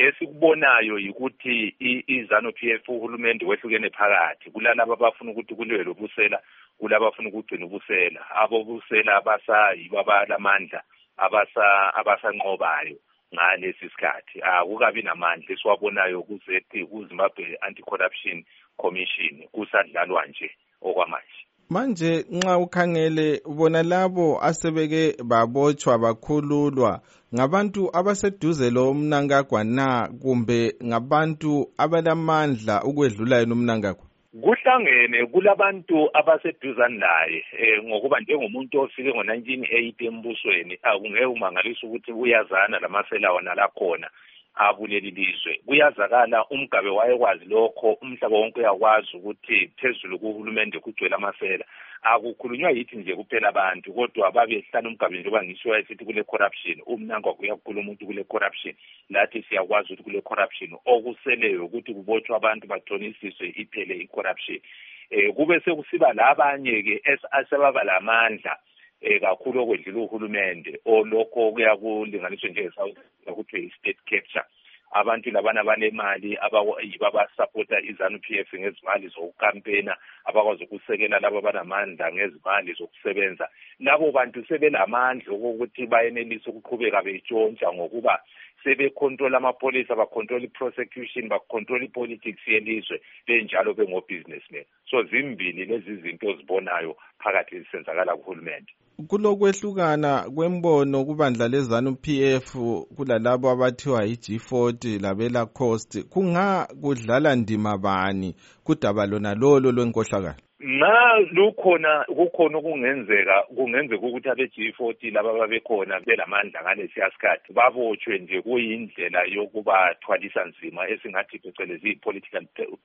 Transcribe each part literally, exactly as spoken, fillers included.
lesikubonayo ukuthi iZanu-P F uhulumende wehlukene phakathi kulalabo abafuna ukuthi kulwele ubusela kulabo abafuna ukugcina ubusela abobusela abasayibo abalamandla abasa abasanqobayo ngalesi sikhathi akukabi namandla esiwabonayo kuze kuZimbabwe Anti-Corruption Commission kusadlalwa nje okwamanje. Manje nxa ukhangele ubona labo asebeke babotshwa bakhululwa ngabantu abaseduze lo Mnangagwa na kumbe ngabantu abalamandla ukwedlula yena uMnangagwa? Kuhlangene kulabantu abaseduzane naye eh ngokuba njengomuntu ofike ngo nineteen eighty embusweni akungeke umangalisa ukuthi uyazana lamasela wona la khona abuleli lizwe. Kuyazakala uMgabe wayekwazi lokho umhlaba wonke uyakwazi ukuthi phezulu kuhulumende kugcwele amasela akukhulunywa yithi nje kuphela abantu kodwa babehlala uMgabe njengoba ngisho ayisithi kule corruption uMnangagwa kuyakhuluma umuntu kule corruption lathi siyakwazi ukuthi kule corruption okuseleyo ukuthi kubotshwa abantu bathonisiswe iphele icorruption eh kube sekusiba labanye ke asebaba lamandla eh kakhulu okwedlula uhulumende olokho kuyakulinganiswa nje eSouth ukuthi state capture abantu labana banemali ababa supporta iZanu-P F ngezimali zokukampena abakwazi ukusekela labo banamandla ngezimali zokusebenza labo bantu sebelamandla ukuthi bayenelisa ukuqhubeka betshontsha ngokuba sebecontrol amapolice abacontrol iprosecution bacontrol ipolitics yelizwe benjalo bengobusinessmen so zimbili lezi zinto zibonayo phakathi senzakala kuhulumende. Kulokwehlukana kwembono kubandla leZanu-P F kulalabo abathiwa yi-G forty labela Coast kunga kudlala ndima bani kudaba lona lolo lwenkohlakala? Na lukhona kukhona okungenzeka kungenzeka ukuthi abe-G forty laba babekhona belamandla ngalesi sikhathi babotshwe nje kuyindlela yokuba thwalisa nzima esingathi phecelezi political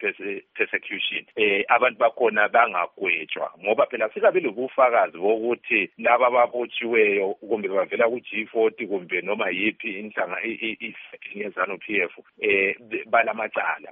persecution eh abantu bakhona bangagwetshwa ngoba phela sikabe lobufakazi bokuthi laba babotshiweyo kumbe bavela ku-G forty kumbe noma yipi inhlanga iZanu-P F eh balamacala